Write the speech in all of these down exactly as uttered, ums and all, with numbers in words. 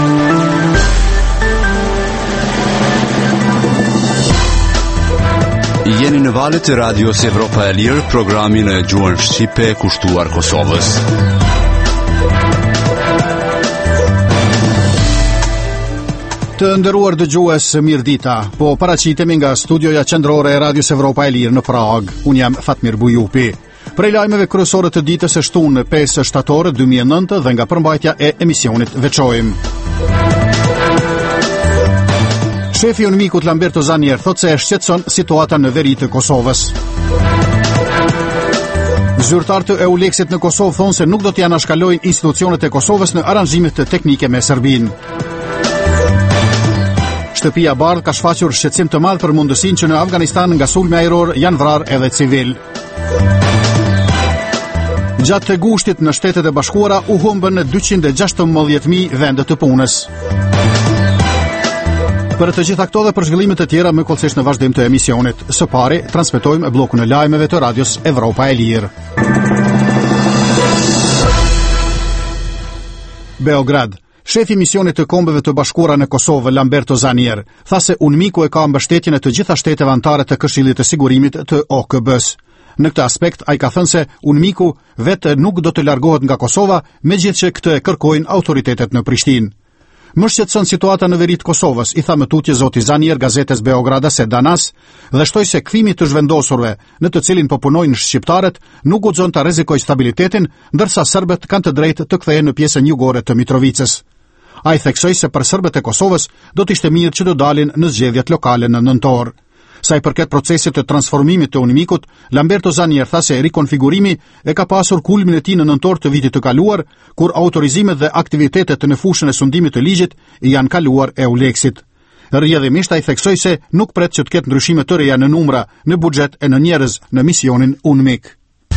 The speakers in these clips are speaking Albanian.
Jeni në valët e radios Evropa e Lirë, programin e gjuhën shqipe kushtuar Kosovës. Të nderuar dëgjues, mirëdita. Po paraqitemi nga studioja qendrore e radios Evropa e Lirë në Prag. Unë jam Fatmir Bujupi. Prej lajmeve kryesore të ditës së shtunë pesë shtator dy mijë e nëntë dhe nga përmbajtja e emisionit veçojmë. Shefi UNMIK-ut Lamberto Zanier thot se e shqetëson situata në veri të Kosovës. Zyrtarët e EULEX-it në Kosovë thonë se nuk do t'ja anashkalojnë institucionet e Kosovës në aranxhimet teknike me Serbinë. Shtëpia Bardh ka shfaqur shqetësim të madh për mundësinë që në Afganistan nga sulmi ajror janë vrarë edhe civil. Gjatë të gushtit në Shtetet e Bashkuara u humbën dyqind e gjashtëmbëdhjetë mijë vende të punës. Për të gjitha këto dhe për zhvillimet të tjera më kollësisht në vazhdim të emisionit. Së pari, transmetojmë bllokun e lajmeve të radios Evropa e Lirë. Beograd. Shefi i misionit të Kombeve të Bashkuara në Kosovë, Lamberto Zanier, tha se UNMIK-u e ka mbështetjen e të gjitha shteteve anëtare të Këshillit të Sigurimit të O K B-s. Në këtë aspekt, ai ka thënë se UNMIK-u vetë nuk do të largohet nga Kosova, megjithëse këtë e kërkojnë autoritetet në Prishtinë. Më shqetëson situata në veri të Kosovës, i tha më tutje zoti Zanier gazetes Beograda se Danas, dhe shtoi se kthimi të zhvendosurve, në të cilin po punojnë shqiptarët, nuk guxon ta rrezikojë stabilitetin, ndërsa serbët kanë të drejtë të kthehen në pjesën jugore të Mitrovicës. Ai theksoi se për serbët e Kosovës do të ishte mirë që të dalin në zgjedhjet lokale në nëntor. Sa i përket procesit të transformimit të UNMIK-ut, Lamberto Zanier tha se rikonfigurimi e ka pasur kulmin e tij në nëntor të vitit të kaluar, kur autorizimet dhe aktivitetet në fushën e sundimit të ligjit janë kaluar EULEX-it. Rrjedhimisht ai theksoi se nuk pret që të ketë ndryshime të reja në numra, në buxhet e në njerëz në misionin UNMIK.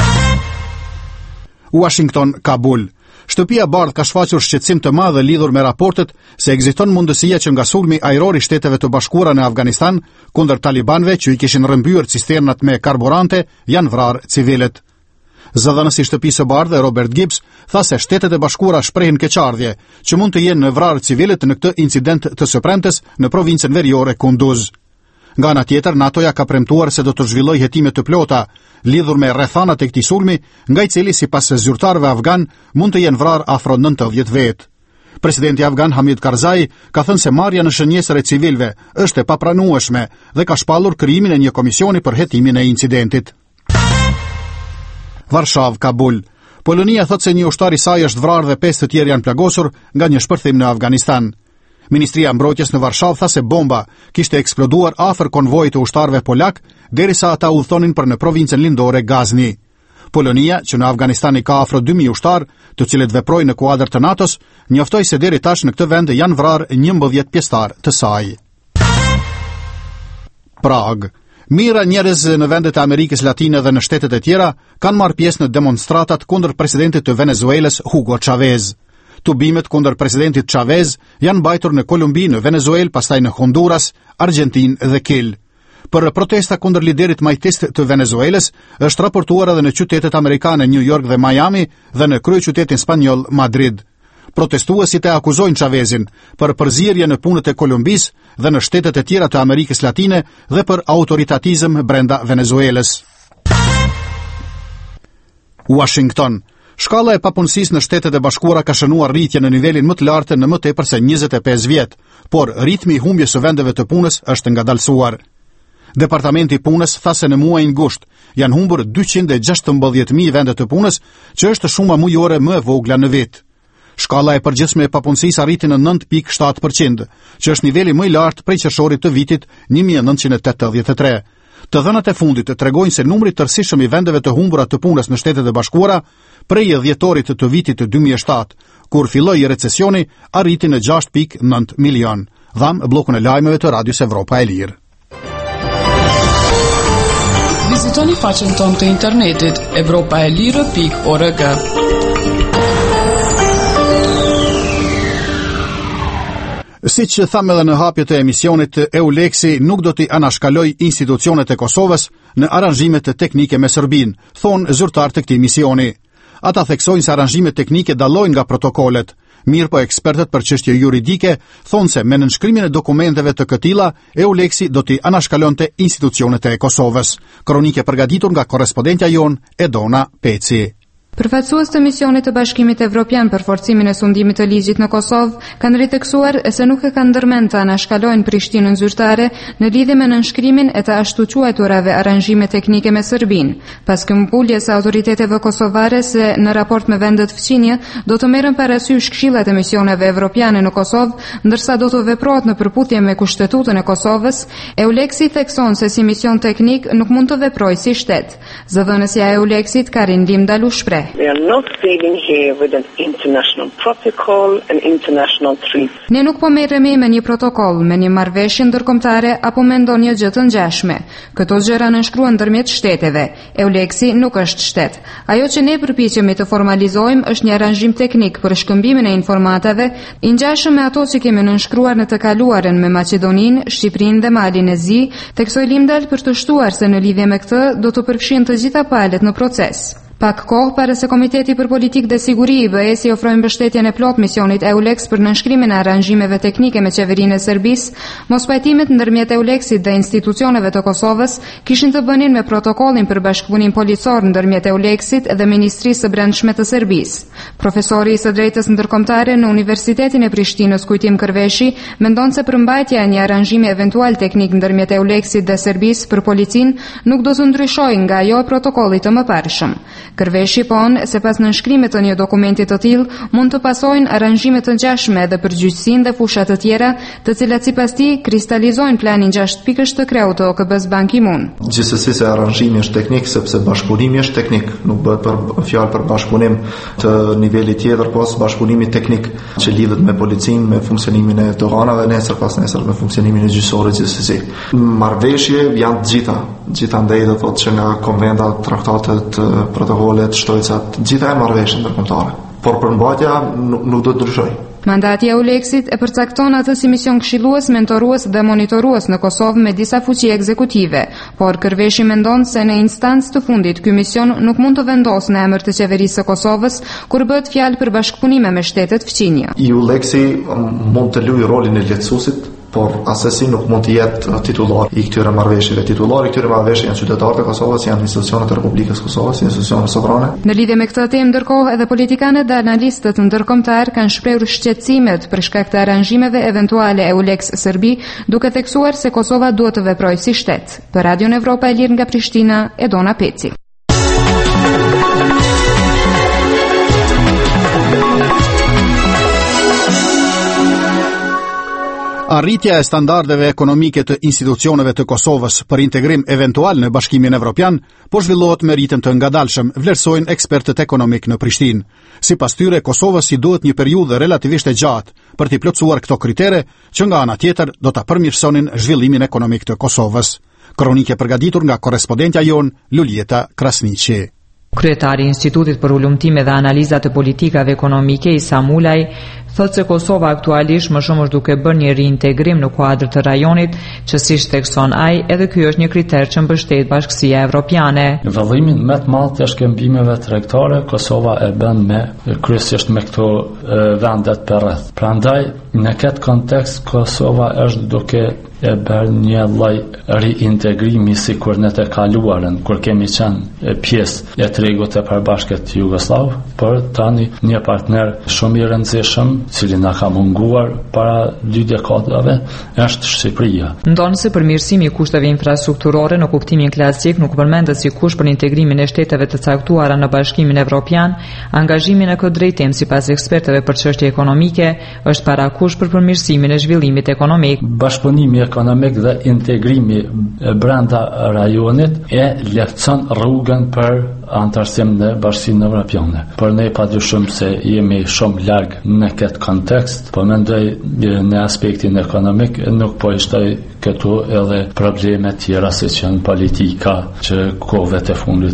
Washington, Kabul. Shtëpia Bardh ka shfaqur shqetësim të madh lidhur me raportet se ekziston mundësia që nga sulmi ajror i Shteteve të Bashkuara në Afganistan kundër talibanëve që i kishin rrëmbyer cisternat me karburante janë vrarë civilët. Zëdhënësi i shtëpisë së Bardh, Robert Gibbs, tha se Shtetet e Bashkuara shprehin keqardhje që mund të jenë në vrarë civilët në këtë incident të së premtes në provincën veriore Kunduz. Nga ana tjetër, NATO-ja ka premtuar se do të zhvillojë hetime të plota lidhur me rrethanat e këtij sulmi, nga i cili sipas zyrtarëve afgan mund të jenë vrarë afro nëntëdhjetë vetë. Presidenti afgan Hamid Karzai ka thënë se marrja në shënjesër e civilëve është e papranueshme dhe ka shpallur krijimin e një komisioni për hetimin e incidentit. Varshavë, Kabul. Polonia thotë se një ushtar i saj është vrarë dhe pesë të tjerë janë plagosur nga një shpërthim në Afganistan. Ministria e Mbrojtjes në Varshavë tha se bomba kishte eksploduar afër konvojit të ushtarëve polak, derisa ata udhtonin për në provincën lindore Gazni. Polonia, që në Afganistan i ka afro dy mijë ushtar, të cilët veprojnë në kuadër të NATO-s, njoftoi se deri tash në këtë vend janë vrarë njëmbëdhjetë pjesëtar të saj. Prag. Mira njerëz në vendet e Amerikës Latine dhe në shtetet e tjera kanë marrë pjesë në demonstratat kundër presidentit të Venezuelës Hugo Chavez. Tubimet kundër presidentit Chavez janë mbajtur në Kolumbi, në Venezuelë, pastaj në Honduras, Argjentinë dhe Kil. Për protesta kundër liderit majtist të Venezuelës është raportuar edhe në qytetet amerikane New York dhe Miami dhe në kryeqytetin spanjoll Madrid. Protestuesit e akuzojnë Chavezin për përzierje në punët e Kolumbisë dhe në shtetet e tjera të Amerikës Latine dhe për autoritatizëm brenda Venezuelës. Washington. Shkalla e papunësisë në Shtetet e Bashkuara ka shënuar rritje në nivelin më të lartë në më tepër se njëzet e pesë vjet, por ritmi i humbjes së vendeve të punës është ngadalësuar. Departamenti i Punës tha se në muajin gusht janë humbur dyqind e gjashtëmbëdhjetë mijë vende të punës, që është shuma mujore më e vogla në vit. Shkalla e përgjithshme e papunësisë arriti në nëntë pikë shtatë përqind, që është niveli më i lartë prej qershorit të vitit një mijë e nëntëqind e tetëdhjetë e tre. Të dhënat e fundit tregojnë se numri tërësishëm i vendeve të humbura të punës në Shtetet e Bashkuara prej dhjetorit të vitit të dy mijë e shtatë, kur filloi recesioni, arriti në gjashtë pikë nëntë milion. Dham bllokun e lajmeve të Radios Evropa e Lirë. Vizitoni faqen tonë të internetit evropa e lirë pikë org. Si që thamë edhe në hapjet e emisionit, EULEX-i nuk do t'i anashkaloj institucionet e Kosovës në aranxhimet teknike me Serbinë, thonë zyrtar të këtij misioni. Ata theksojnë se aranxhimet teknike dallojnë nga protokollet. Mirë po ekspertët për çështje juridike thonë se me nënshkrimin e dokumenteve të këtilla, EULEX-i do t'i anashkalonte institucionet e Kosovës. Kronike përgatitur nga korrespondentja jon Edona Peci. Përfaqësues të misionit të Bashkimit Evropian për forcimin e sundimit të ligjit në Kosovë kanë riteksuar se nuk e kanë ndërmend të anashkalojnë Prishtinën zyrtare në lidhje me nënshkrimin e të ashtu quajturave aranzhime teknike me Serbinë, pas këmbguljes së autoriteteve kosovare se në raport me vendet fqinje do të merren parasysh këshillat e misioneve evropiane në Kosovë, ndërsa do të veprohet në përputhje me Kushtetutën e Kosovës. EULEX-i thekson se si mision teknik nuk mund të veprojë si shtet. Zëvendësja e EULEX-it Karin Limdalu shpreh: We are not dealing here with an international protocol, an international treaty. Ne nuk po merremi me një protokoll, me një marrëveshje ndërkombëtare apo me ndonjë gjë të ngjashme. Këto gjëra nënshkruhen ndërmjet shteteve. EULEX-i nuk është shtet. Ajo që ne përpiqemi të formalizojmë është një aranzhim teknik për shkëmbimin e informatave, i ngjashëm me ato që kemi nënshkruar në të kaluaren me Maqedoninë, Shqipërinë dhe Malin e Zi, teksoi Limdal për të shtuar se në lidhje me këtë do të përfshihen të gjitha palët në proces. Pak kohë para se Komiteti për Politikë dhe Siguri i B E-s i ofroi mbështetjen e plot misionit EULEX për nënshkrimin e aranzhimeve teknike me qeverinë e Serbisë, mospajtimet ndërmjet EULEX-it dhe institucioneve të Kosovës kishin të bënin me protokollin për bashkëpunim policor ndërmjet EULEX-it dhe Ministrisë së Brendshme të Serbisë. Profesori i së drejtës ndërkombëtare në Universitetin e Prishtinës Kujtim Kërveshi mendon se përmbajtja e një aranzhimi eventual teknik ndërmjet EULEX-it dhe Serbisë për policinë nuk do të ndryshojë nga ajo e protokollit të mëparshëm. Kërveshi pon se pas nënshkrimit të një dokumenti të tillë mund të pasojnë aranzhime të ngjashme edhe për gjyqësinë dhe fusha të tjera, të cilat sipas tij kristalizojnë planin gjashtë pikësh të kreut të O K B-s Ban Ki-moon. Gjithsesi se aranzhimi është teknik sepse bashkëpunimi është teknik, nuk bëhet për fjalë për bashkëpunim të nivelit tjetër, pas bashkëpunimi teknik që lidhet me policinë, me funksionimin e doganave, nesër pas nesër me funksionimin e gjyqësorit gjithsesi. Marrëveshje janë të gjitha, gjithandaj do thotë që nga konventat, traktatet, protokollet, shtojcat, gjitha e marrëveshje ndërkombëtare. Por përmbajtja nuk, nuk do të ndryshojë. Mandati i EULEX-it e përcakton atë si mision këshillues, mentorues dhe monitorues në Kosovë me disa fuqi ekzekutive, por Kërveshi mendon se në instancë të fundit ky mision nuk mund të vendosë në emër të qeverisë së Kosovës kur bëhet fjalë për bashkëpunime me shtetet fqinje. EULEX-i mund të luajë rolin e lehtësuesit, por asesi nuk mund të jetë titullar i këtyre marrëveshjeve. Titullari i këtyre marrëveshjeve janë qytetarët e Kosovës, janë institucionet e Republikës së Kosovës, institucionet sovrane. Në lidhje me këtë temë, ndërkohë edhe politikanët dhe analistët ndërkombëtar kanë shprehur shqetësimet për shkak të aranzhimeve eventuale EULEX Serbi, duke theksuar se Kosova duhet të veprojë si shtet. Për Radion Evropa e Lirë nga Prishtina, Edona Peci. Arritja e standardeve ekonomike të institucioneve të Kosovës për integrim eventual në Bashkimin Evropian po zhvillohet me ritëm të ngadalshëm, vlerësojnë ekspertët ekonomik në Prishtinë. Sipas tyre, Kosovës i duhet një periudhë relativisht e gjatë për t'i plotësuar këto kritere që nga ana tjetër do ta përmirësonin zhvillimin ekonomik të Kosovës. Kronike përgatitur nga korrespondentja jon Luljeta Krasniqi. Kryetari i Institutit për Ulëmtime dhe Analiza të Politikave Ekonomike, Isa Mulaj, thotë se Kosova aktualisht më shumë është duke bërë një riintegrim në kuadër të rajonit, që siç thekson ai, edhe ky është një kriter që mbështet Bashkësia Evropiane. Vëllimin më të madh të shkëmbimeve tregtare Kosova e bën me kryesisht me këto vendet përreth. Prandaj në këtë kontekst Kosova është duke e bërë një lloj riintegrimi sikur në të kaluarën, kur kemi qenë pjesë e tregut të përbashkët Jugoslav, por tani një partner shumë i rëndësishëm, cili na ka munguar para dy dekadave, është Shqipëria. Ndonë se përmirësimi i kushteve infrastrukturore në kuptimin klasik nuk përmendet si kusht për integrimin e shteteve të caktuara në Bashkimin Evropian, angazhimi në këtë drejtim sipas ekspertëve për çështje ekonomike është parakusht për përmirësimin e zhvillimit ekonomik. Bashkëpunimi ekonomik dhe integrimi brenda rajonit e lehtëson rrugën për antarësim në Bashkinë Evropiane. Por ne padyshim se jemi shumë larg në këtë kontekst, po mendoj në aspektin ekonomik nuk po ishtoj këtu edhe probleme tjera si që në politika që kohëve të fundit është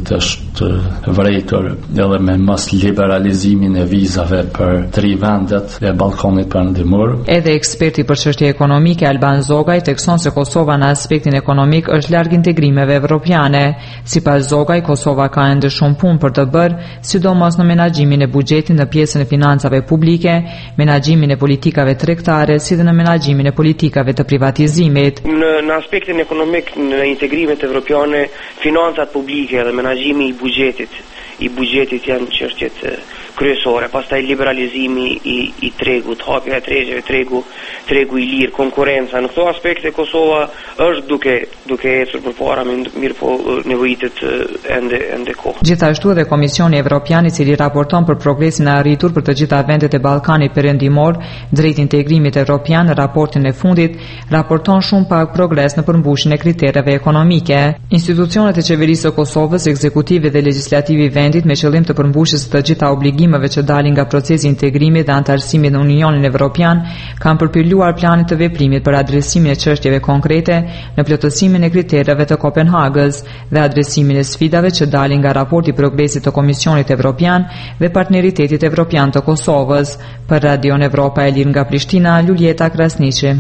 është vërejtur edhe me mos liberalizimin e vizave për tri vendet e Ballkanit Perëndimor. Edhe eksperti për çështje ekonomike Alban Zogaj thekson se Kosova në aspektin ekonomik është larg integrimeve evropiane. Sipas Zogaj, Kosova ka ende shumë punë për të bërë, sidomos në menaxhimin e buxhetit në pjesën e financave publike, menaxhimin e politikave tregtare, si dhe në menaxhimin e politikave të privatizimit. Në, në aspektin ekonomik, në integrimet evropiane, financat publike dhe menaxhimi i buxhetit, i buxhetit janë çështjet kryesore. Pastaj liberalizimi i, i tregut, hapja e tregjeve, tregu, tregu i lirë, konkurenca. Në këto aspekte Kosova është duke duke ecur përpara, mirë po nevojitet ende ende kohë. Gjithashtu edhe Komisioni Evropian, i cili raporton për progresin e arritur për të gjitha vendet e Ballkanit Perëndimor drejt integrimit evropian, në raportin e fundit raporton shumë pak progres në përmbushjen e kritereve ekonomike. Institucionet e qeverisë së Kosovës, ekzekutive dhe legjislativi i vendit, me qëllim të përmbushjes së të gjitha obligimeve që dalin nga procesi i integrimit dhe antarësimit në Unionin Evropian, kanë përpilluar planin të veprimit për adresimin e çështjeve konkrete në plotësimin e kritereve të Kopenhagës dhe adresimin e sfidave që dalin nga raporti progresit të Komisionit Evropian dhe Partneritetit Evropian të Kosovës. Për Radion Evropa e Lirë nga Prishtina, Luljeta Krasniqi.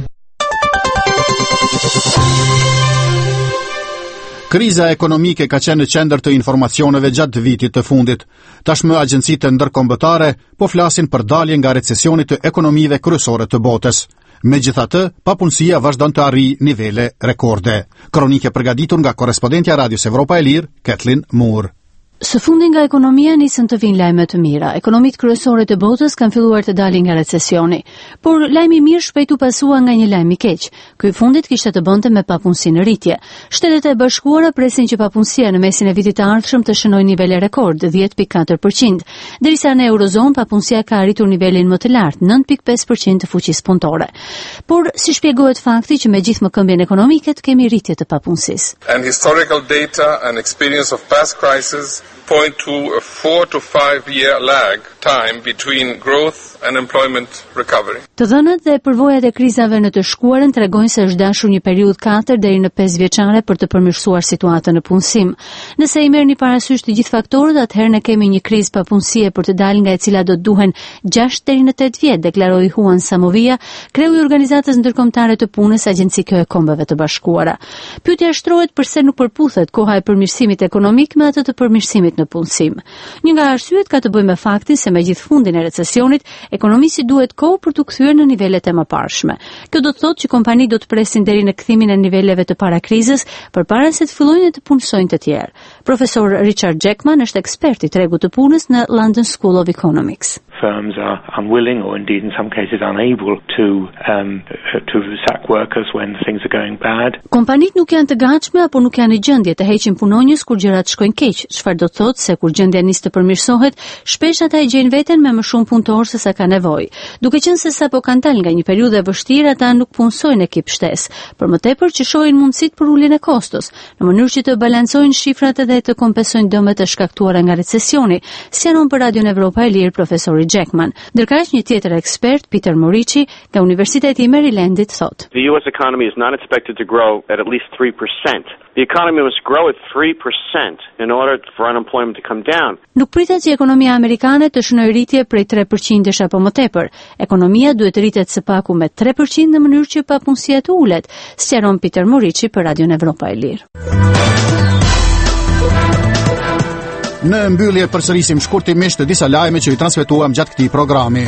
Kriza ekonomike ka qenë në qendër të informacioneve gjatë vitit të fundit. Tashmë agjencitë ndërkombëtare po flasin për daljen nga recesionit të ekonomive kryesore të botës. Megjithatë, papunësia vazhdon të arrijë nivele rekorde. Kronike përgatitur nga korrespondentja e Radios Evropa e Lirë, Kathleen Moore. Së fundi nga ekonomia nisën të vinë lajme të mira. Ekonomitë kryesore të botës kanë filluar të dalin nga recesioni, por lajmi i mirë shpejt u pasua nga një lajm i keq. Ky i fundit kishte të bënte me papunësinë në rritje. Shtetet e Bashkuara presin që papunësia në mesin e vitit të ardhshëm të shënojë nivele rekord, dhjetë pikë katër përqind, ndërsa në Eurozon papunësia ka arritur nivelin më të lartë, nëntë pikë pesë përqind të fuqisë punëtore. Por si shpjegohet fakti që megjithë mëkëmbjen ekonomike kemi rritje të papunësisë? And historical data and experience of past crises point to a four to five year lag time between growth and employment recovery. Të dhënat dhe përvojat e krizave në të shkuarën tregojnë se është dashur një periudhë katër deri në pesë vjeçare për të përmirësuar situatën në punësim. Nëse i merrni parasysh të gjithë faktorët, atëherë ne kemi një krizë papunësie për të dalë nga e cila do të duhen gjashtë deri në tetë vjet, deklaroi Juan Samovia, kreu i Organizatës Ndërkombëtare të Punës, Agjenci e Kombeve të Bashkuara. Pyetja shtrohet pse nuk përputhet koha e përmirësimit ekonomik me atë të përmirësimit në punësim. Një nga arsyet ka të bëjë me faktin se megjithë fundin e recesionit, ekonomisi duhet kohë për të kthyer në nivelet e mëparshme. Kjo do të thotë që kompanitë do të presin deri në kthimin e niveleve të parakrizës përpara se të fillojnë të punësojnë të tjerë. Profesor Richard Jackman është ekspert i tregut të punës në London School of Economics. Firms are unwilling or indeed in some cases unable to um, to sack workers when things are going bad. Kompanitë nuk janë të gatshme apo nuk janë në gjendje të heqin punonjës kur gjërat shkojnë keq, çfarë do të thotë se kur gjendja nis të përmirësohet, shpesh ata e gjejnë veten me më shumë punëtorë se sa ka nevojë. Duke qenë se sapo kanë dalë nga një periudhë e vështirë, ata nuk punësojnë ekip shtesë, por më tepër që shohin mundësitë për uljen e kostos, në mënyrë që të balancojnë shifrat edhe të kompensojnë dëmet e shkaktuara nga recesioni, sjanon për Radion Evropa e Lirë profesori Jackman. Ndërkaq një tjetër ekspert, Peter Morici, nga Universiteti i Marylandit thotë: The U S economy is not expected to grow at at least three percent. The economy must grow at three percent in order for unemployment to come down. Nuk pritet që ekonomia amerikane të shënojë rritje prej tre përqind apo më tepër. Ekonomia duhet të rritet së paku me tre përqind në mënyrë që papunësia të ulet, sqaron Peter Morici për Radion Evropa e Lirë. Në mbyllje përsërisim shkurtimisht disa lajme që i transmetuam gjatë këtij programi.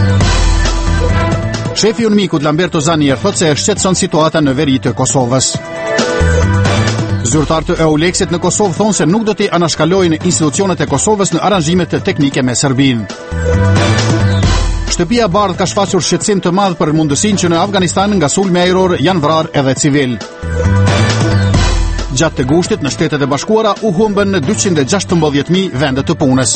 Shefi i UNMIK-ut Lamberto Zanier thotë se e shqetëson situata në veri të Kosovës. Zyrtarët e EULEX-it në Kosovë thonë se nuk do t'i anashkalojnë institucionet e Kosovës në aranzhimet teknike me Serbinë. Shtëpia e Bardhë ka shfaqur shqetësim të madh për mundësinë që në Afganistan nga sulmi ajror janë vrarë edhe civil. Gjatë të gushtit në Shtetet e Bashkuara u humbën dyqind e gjashtëmbëdhjetë mijë vende të punës.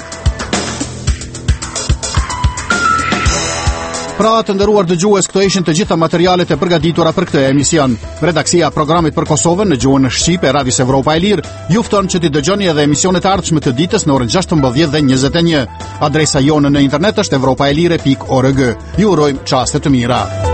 Pra, të nderuar dëgjues, këto ishin të gjitha materialet e përgatitura për këtë emision. Redaksia e programit për Kosovën në gjuhën shqipe e Radios Evropa e Lirë ju fton që t'i dëgjoni edhe emisionet e ardhshme të ditës në orën gjashtëmbëdhjetë dhe njëzet e një. Adresa jonë në internet është evropaelire pikë org. Ju urojmë çaste të mira.